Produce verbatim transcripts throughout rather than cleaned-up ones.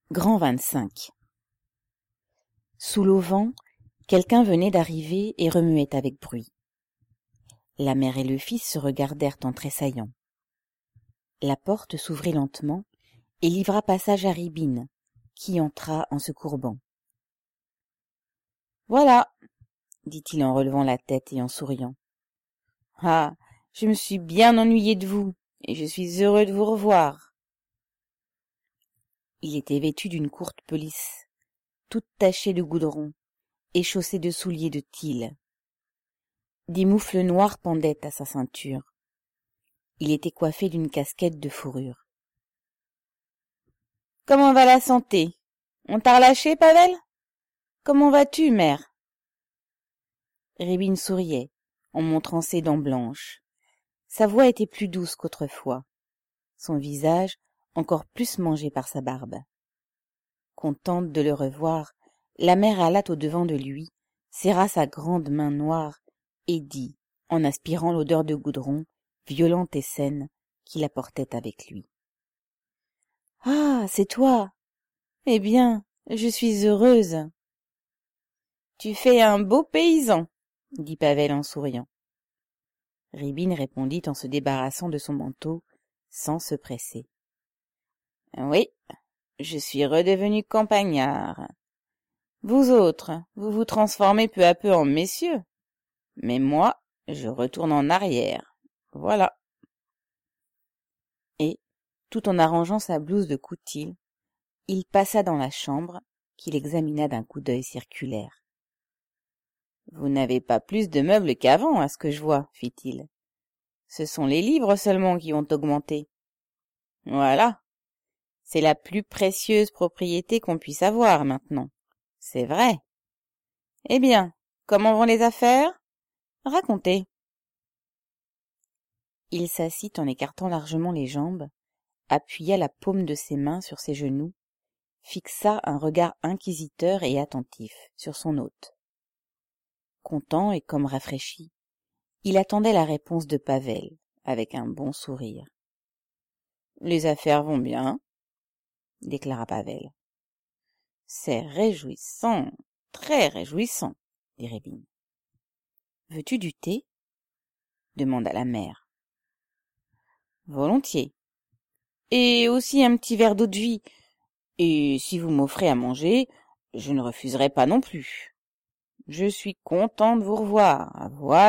Grand vingt-cinq. Sous l'auvent, quelqu'un venait d'arriver et remuait avec bruit. La mère et le fils se regardèrent en tressaillant. La porte s'ouvrit lentement et livra passage à Ribine, qui entra en se courbant. « Voilà, dit-il en relevant la tête et en souriant. « Ah, je me suis bien ennuyé de vous, et je suis heureux de vous revoir. » Il était vêtu d'une courte pelisse, toute tachée de goudron, et chaussé de souliers de tille. Des moufles noirs pendaient à sa ceinture. Il était coiffé d'une casquette de fourrure. « Comment va la santé? On t'a relâché, Pavel? Comment vas-tu, mère ?» Ribine souriait, en montrant ses dents blanches. Sa voix était plus douce qu'autrefois, son visage encore plus mangé par sa barbe. Contente de le revoir, la mère alla au-devant de lui, serra sa grande main noire et dit, en aspirant l'odeur de goudron, violente et saine, qu'il apportait avec lui. « Ah, c'est toi! Eh bien, je suis heureuse. »« Tu fais un beau paysan, » dit Pavel en souriant. Ribine répondit en se débarrassant de son manteau, sans se presser. « Oui, je suis redevenu campagnard. Vous autres, vous vous transformez peu à peu en messieurs, mais moi, je retourne en arrière. Voilà. » Et, tout en arrangeant sa blouse de coutil, il passa dans la chambre, qu'il examina d'un coup d'œil circulaire. « Vous n'avez pas plus de meubles qu'avant, à ce que je vois, fit-il. Ce sont les livres seulement qui ont augmenté. Voilà. C'est la plus précieuse propriété qu'on puisse avoir maintenant. C'est vrai. Eh bien, comment vont les affaires? Racontez. » Il s'assit en écartant largement les jambes, appuya la paume de ses mains sur ses genoux, fixa un regard inquisiteur et attentif sur son hôte. Content et comme rafraîchi, il attendait la réponse de Pavel, avec un bon sourire. « Les affaires vont bien, » déclara Pavel. « C'est réjouissant, très réjouissant, » dit Ribine. « Veux-tu du thé ?» demanda la mère. « Volontiers. Et aussi un petit verre d'eau de vie. Et si vous m'offrez à manger, je ne refuserai pas non plus. Je suis content de vous revoir, voilà. »«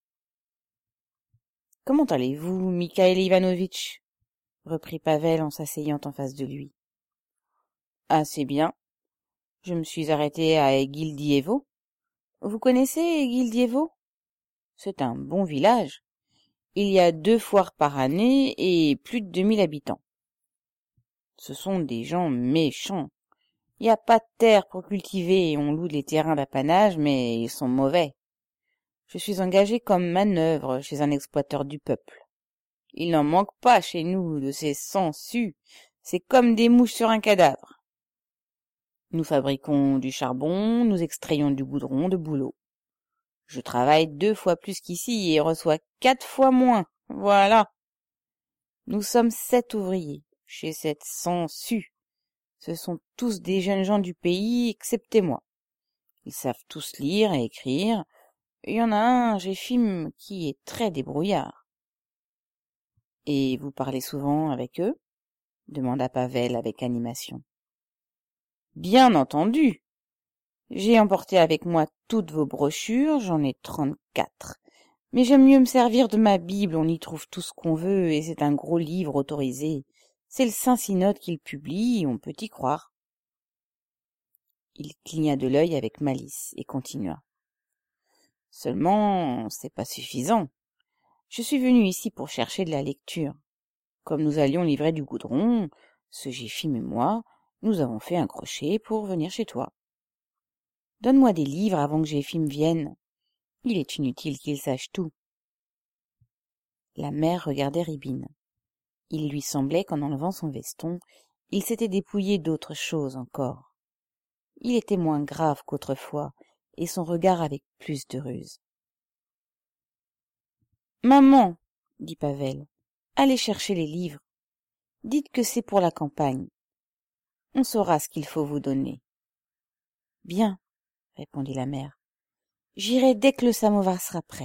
Comment allez-vous, Mikhaïl Ivanovitch ?» reprit Pavel en s'asseyant en face de lui. « Assez bien. Je me suis arrêté à Guildievo. Vous connaissez Guildievo? C'est un bon village. Il y a deux foires par année et plus de deux mille habitants. Ce sont des gens méchants. Il n'y a pas de terre pour cultiver et on loue les terrains d'apanage, mais ils sont mauvais. Je suis engagé comme manœuvre chez un exploiteur du peuple. Il n'en manque pas chez nous de ces sangsues. C'est comme des mouches sur un cadavre. Nous fabriquons du charbon, nous extrayons du goudron de bouleau. Je travaille deux fois plus qu'ici et reçois quatre fois moins. Voilà. Nous sommes sept ouvriers chez cette sangsue. Ce sont tous des jeunes gens du pays, excepté moi. Ils savent tous lire et écrire. Il y en a un, Géphime, qui est très débrouillard. « Et vous parlez souvent avec eux ?» demanda Pavel avec animation. « Bien entendu. J'ai emporté avec moi toutes vos brochures, j'en ai trente-quatre. Mais j'aime mieux me servir de ma Bible, on y trouve tout ce qu'on veut, et c'est un gros livre autorisé. C'est le Saint-Synode qui le publie, on peut y croire. » Il cligna de l'œil avec malice et continua. « Seulement, c'est pas suffisant. Je suis venu ici pour chercher de la lecture. Comme nous allions livrer du goudron, ce Géphime et moi, nous avons fait un crochet pour venir chez toi. Donne-moi des livres avant que Géphime vienne. Il est inutile qu'il sache tout. » La mère regardait Ribine. Il lui semblait qu'en enlevant son veston, il s'était dépouillé d'autre chose encore. Il était moins grave qu'autrefois, et son regard avec plus de ruse. « Maman, dit Pavel, allez chercher les livres. Dites que c'est pour la campagne. on saura ce qu'il faut vous donner. »« Bien, » répondit la mère. « J'irai dès que le samovar sera prêt. »«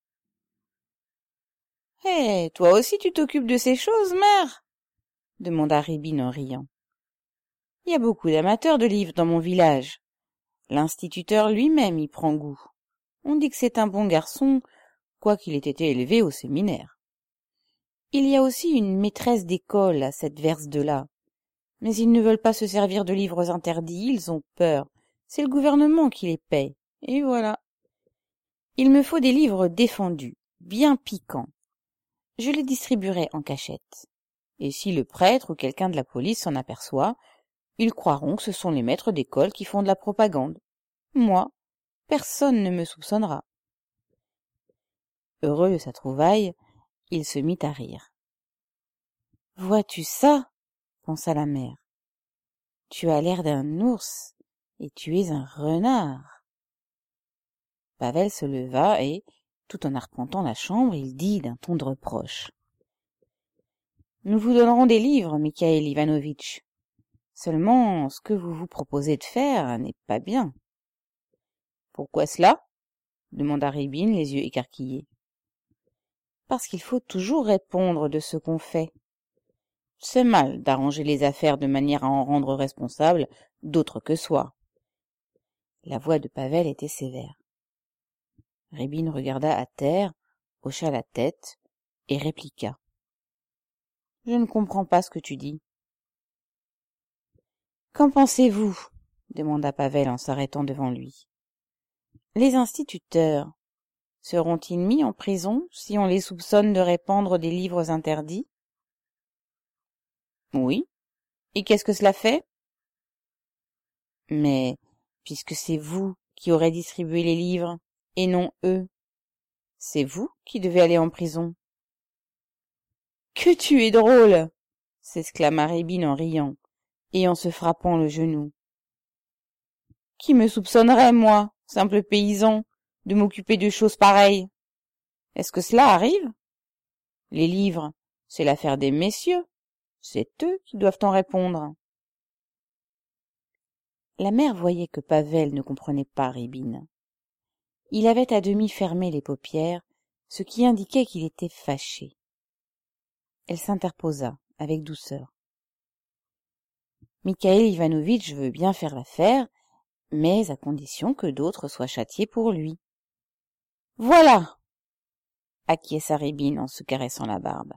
Eh, toi aussi tu t'occupes de ces choses, mère ?» demanda Rébine en riant. « Il y a beaucoup d'amateurs de livres dans mon village. L'instituteur lui-même y prend goût. On dit que c'est un bon garçon, quoiqu'il ait été élevé au séminaire. Il y a aussi une maîtresse d'école à cette verse de là. Mais ils ne veulent pas se servir de livres interdits, ils ont peur. C'est le gouvernement qui les paye. Et voilà. Il me faut des livres défendus, bien piquants. Je les distribuerai en cachette. Et si le prêtre ou quelqu'un de la police s'en aperçoit, ils croiront que ce sont les maîtres d'école qui font de la propagande. Moi, personne ne me soupçonnera. » Heureux de sa trouvaille, il se mit à rire. « Vois-tu ça ?» pensa la mère. « Tu as l'air d'un ours et tu es un renard. » Pavel se leva et, tout en arpentant la chambre, il dit d'un ton de reproche. « Nous vous donnerons des livres, Mikhaïl Ivanovitch. Seulement, ce que vous vous proposez de faire n'est pas bien. »« Pourquoi cela ?» demanda Rébine, les yeux écarquillés. « Parce qu'il faut toujours répondre de ce qu'on fait. C'est mal d'arranger les affaires de manière à en rendre responsable d'autres que soi. » La voix de Pavel était sévère. Rébine regarda à terre, hocha la tête et répliqua. « Je ne comprends pas ce que tu dis. »« Qu'en pensez-vous » demanda Pavel en s'arrêtant devant lui. « Les instituteurs seront-ils mis en prison si on les soupçonne de répandre des livres interdits ? » ?»« Oui. Et qu'est-ce que cela fait ? » ?»« Mais, puisque c'est vous qui aurez distribué les livres, et non eux, c'est vous qui devez aller en prison. »« Que tu es drôle !» s'exclama Rébine en riant, et en se frappant le genou. « Qui me soupçonnerait, moi, simple paysan, de m'occuper de choses pareilles ? Est-ce que cela arrive ? Les livres, c'est l'affaire des messieurs, c'est eux qui doivent en répondre. » La mère voyait que Pavel ne comprenait pas Rébine. Il avait à demi fermé les paupières, ce qui indiquait qu'il était fâché. Elle s'interposa avec douceur. « Mikhaïl Ivanovitch veut bien faire l'affaire, mais à condition que d'autres soient châtiés pour lui. »« Voilà !» acquiesça Rébine en se caressant la barbe.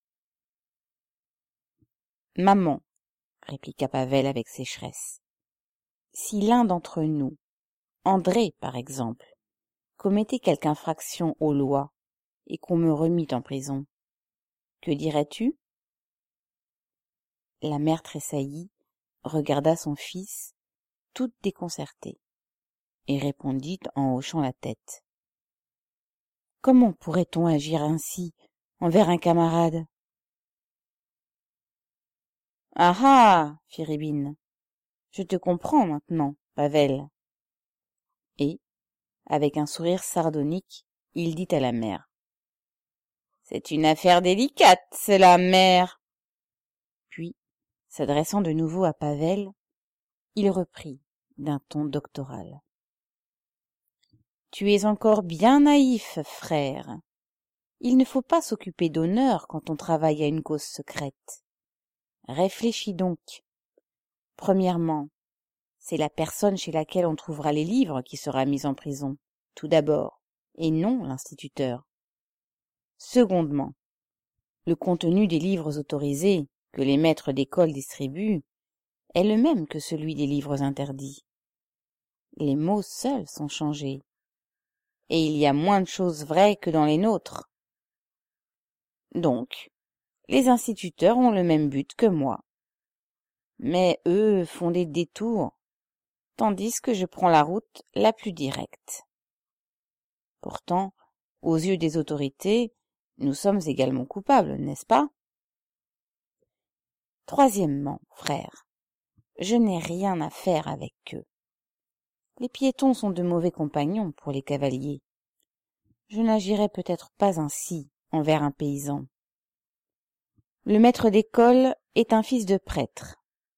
« Maman, » répliqua Pavel avec sécheresse, « si l'un d'entre nous, André par exemple, commettait quelque infraction aux lois et qu'on me remit en prison, que dirais-tu » La mère tressaillit, regarda son fils, toute déconcertée, et répondit en hochant la tête. « Comment pourrait-on agir ainsi envers un camarade ?»« Ah ah !» fit Rébine. « Je te comprends maintenant, Pavel. » Et, avec un sourire sardonique, il dit à la mère. « C'est une affaire délicate, c'est la mère. » Puis, s'adressant de nouveau à Pavel, il reprit d'un ton doctoral. « Tu es encore bien naïf, frère. Il ne faut pas s'occuper d'honneur quand on travaille à une cause secrète. Réfléchis donc. Premièrement, c'est la personne chez laquelle on trouvera les livres qui sera mise en prison, tout d'abord, et non l'instituteur. Secondement, le contenu des livres autorisés que les maîtres d'école distribuent est le même que celui des livres interdits. Les mots seuls sont changés, et il y a moins de choses vraies que dans les nôtres. Donc, les instituteurs ont le même but que moi. Mais eux font des détours, tandis que je prends la route la plus directe. Pourtant, aux yeux des autorités, nous sommes également coupables, n'est-ce pas ? Troisièmement, frère, je n'ai rien à faire avec eux. Les piétons sont de mauvais compagnons pour les cavaliers. Je n'agirai peut-être pas ainsi envers un paysan. Le maître d'école est un fils de prêtre.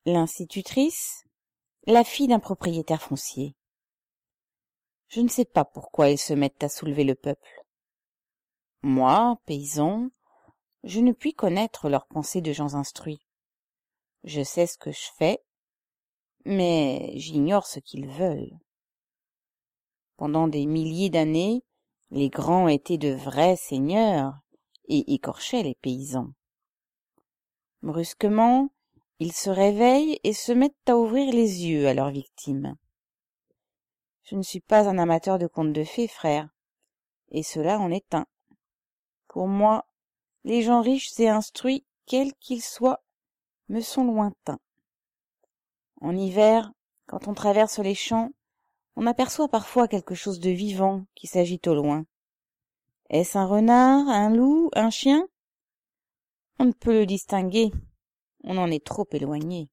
L'institutrice, la fille d'un propriétaire foncier. Je ne sais pas pourquoi ils se mettent à soulever le peuple. Moi, paysan, je ne puis connaître leurs pensées de gens instruits. Je sais ce que je fais, mais j'ignore ce qu'ils veulent. Pendant des milliers d'années, les grands étaient de vrais seigneurs et écorchaient les paysans. Brusquement, ils se réveillent et se mettent à ouvrir les yeux à leurs victimes. Je ne suis pas un amateur de contes de fées, frère, et cela en est un. Pour moi, les gens riches et instruits, quels qu'ils soient, me sont lointains. En hiver, quand on traverse les champs, on aperçoit parfois quelque chose de vivant qui s'agite au loin. Est-ce un renard, un loup, un chien? On ne peut le distinguer, on en est trop éloigné.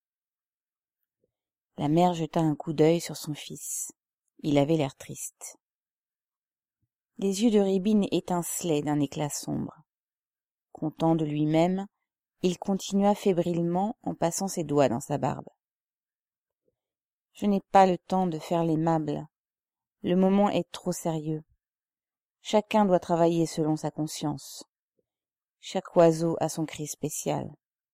La mère jeta un coup d'œil sur son fils. Il avait l'air triste. Les yeux de Rébine étincelaient d'un éclat sombre. Content de lui-même, il continua fébrilement en passant ses doigts dans sa barbe. « Je n'ai pas le temps de faire l'aimable. Le moment est trop sérieux. Chacun doit travailler selon sa conscience. Chaque oiseau a son cri spécial. »«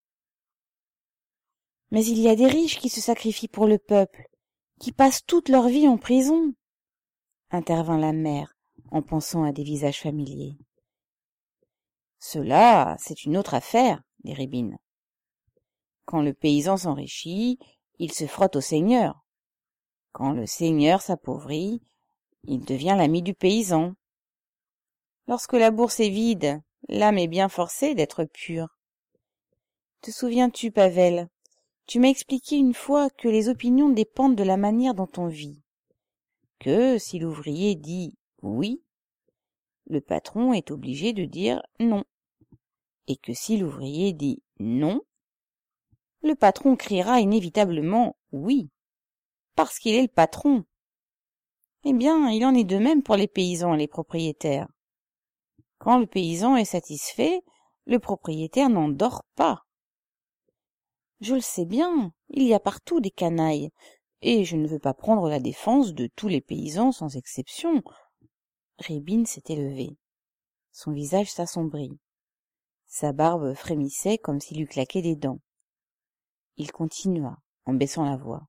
Mais il y a des riches qui se sacrifient pour le peuple, qui passent toute leur vie en prison, » intervint la mère en pensant à des visages familiers. « Cela, c'est une autre affaire, » dit Rébine. « Quand le paysan s'enrichit, il se frotte au seigneur. Quand le seigneur s'appauvrit, il devient l'ami du paysan. Lorsque la bourse est vide, l'âme est bien forcée d'être pure. Te souviens-tu, Pavel, tu m'as expliqué une fois que les opinions dépendent de la manière dont on vit, que si l'ouvrier dit « oui », le patron est obligé de dire « non », et que si l'ouvrier dit « non », le patron criera inévitablement « oui », parce qu'il est le patron. Eh bien, il en est de même pour les paysans et les propriétaires. Quand le paysan est satisfait, le propriétaire n'en dort pas. Je le sais bien, il y a partout des canailles, et je ne veux pas prendre la défense de tous les paysans sans exception. Rébine s'était levé. Son visage s'assombrit. Sa barbe frémissait comme s'il eût claqué des dents. Il continua, en baissant la voix.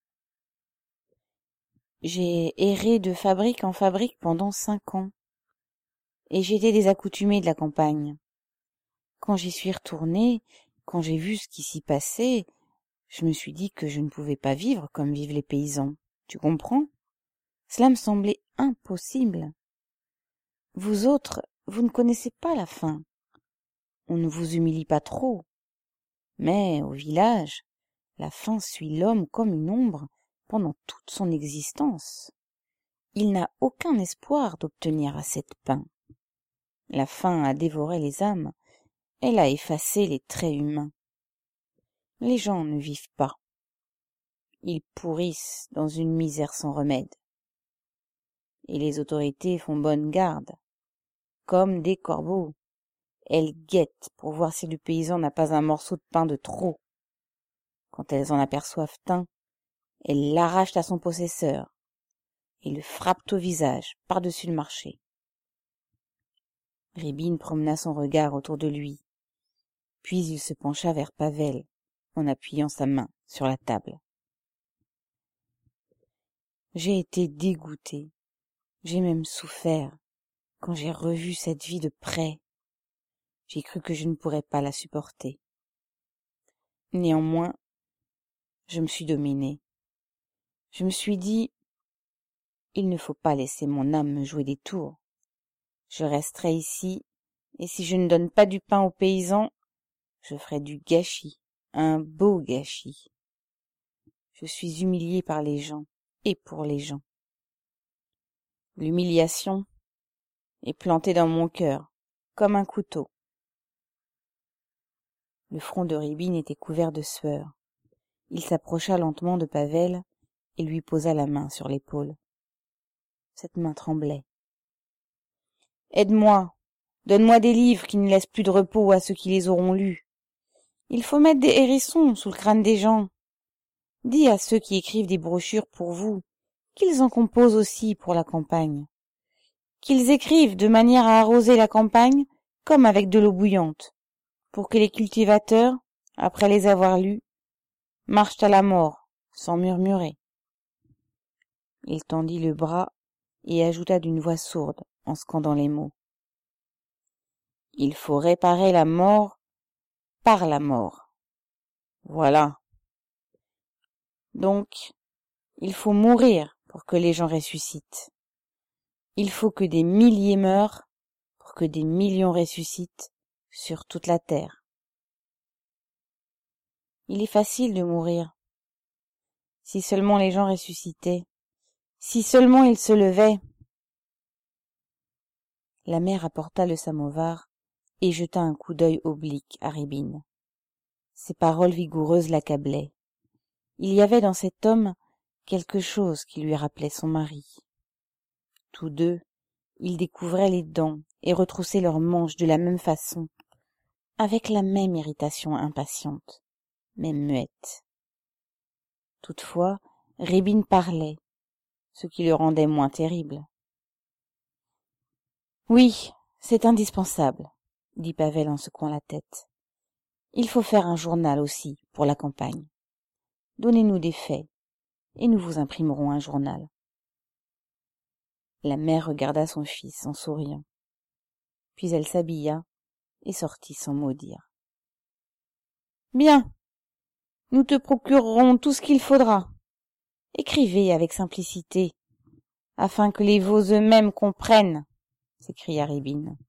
J'ai erré de fabrique en fabrique pendant cinq ans, et j'étais désaccoutumée de la campagne. Quand j'y suis retournée, quand j'ai vu ce qui s'y passait, je me suis dit que je ne pouvais pas vivre comme vivent les paysans. Tu comprends? Cela me semblait impossible. Vous autres, vous ne connaissez pas la faim. On ne vous humilie pas trop. Mais au village, la faim suit l'homme comme une ombre pendant toute son existence. Il n'a aucun espoir d'obtenir assez de pain. La faim a dévoré les âmes, elle a effacé les traits humains. Les gens ne vivent pas. Ils pourrissent dans une misère sans remède. Et les autorités font bonne garde. Comme des corbeaux, elles guettent pour voir si le paysan n'a pas un morceau de pain de trop. Quand elles en aperçoivent un, elles l'arrachent à son possesseur et le frappent au visage par-dessus le marché. Rébine promena son regard autour de lui, puis il se pencha vers Pavel en appuyant sa main sur la table. J'ai été dégoûté, j'ai même souffert quand j'ai revu cette vie de près. J'ai cru que je ne pourrais pas la supporter. Néanmoins, je me suis dominée. Je me suis dit, il ne faut pas laisser mon âme me jouer des tours. Je resterai ici, et si je ne donne pas du pain aux paysans, je ferai du gâchis, un beau gâchis. Je suis humiliée par les gens, et pour les gens. L'humiliation est plantée dans mon cœur, comme un couteau. Le front de Rébine était couvert de sueur. Il s'approcha lentement de Pavel et lui posa la main sur l'épaule. Cette main tremblait. « Aide-moi, donne-moi des livres qui ne laissent plus de repos à ceux qui les auront lus. Il faut mettre des hérissons sous le crâne des gens. Dis à ceux qui écrivent des brochures pour vous qu'ils en composent aussi pour la campagne. Qu'ils écrivent de manière à arroser la campagne comme avec de l'eau bouillante, pour que les cultivateurs, après les avoir lus, marchent à la mort, sans murmurer. Il tendit le bras et ajouta d'une voix sourde, en scandant les mots. Il faut réparer la mort par la mort. Voilà. Donc, il faut mourir pour que les gens ressuscitent. Il faut que des milliers meurent pour que des millions ressuscitent sur toute la terre. Il est facile de mourir. Si seulement les gens ressuscitaient, si seulement ils se levaient. La mère apporta le samovar et jeta un coup d'œil oblique à Rébine. Ses paroles vigoureuses l'accablaient. Il y avait dans cet homme quelque chose qui lui rappelait son mari. Tous deux, ils découvraient les dents et retroussaient leurs manches de la même façon, avec la même irritation impatiente, même muette. Toutefois, Rébine parlait, ce qui le rendait moins terrible. « Oui, c'est indispensable, » dit Pavel en secouant la tête. « Il faut faire un journal aussi pour la campagne. Donnez-nous des faits, et nous vous imprimerons un journal. » La mère regarda son fils en souriant. Puis elle s'habilla et sortit sans mot dire. « Bien, nous te procurerons tout ce qu'il faudra. Écrivez avec simplicité, afin que les veaux eux-mêmes comprennent, » s'écria Rébine.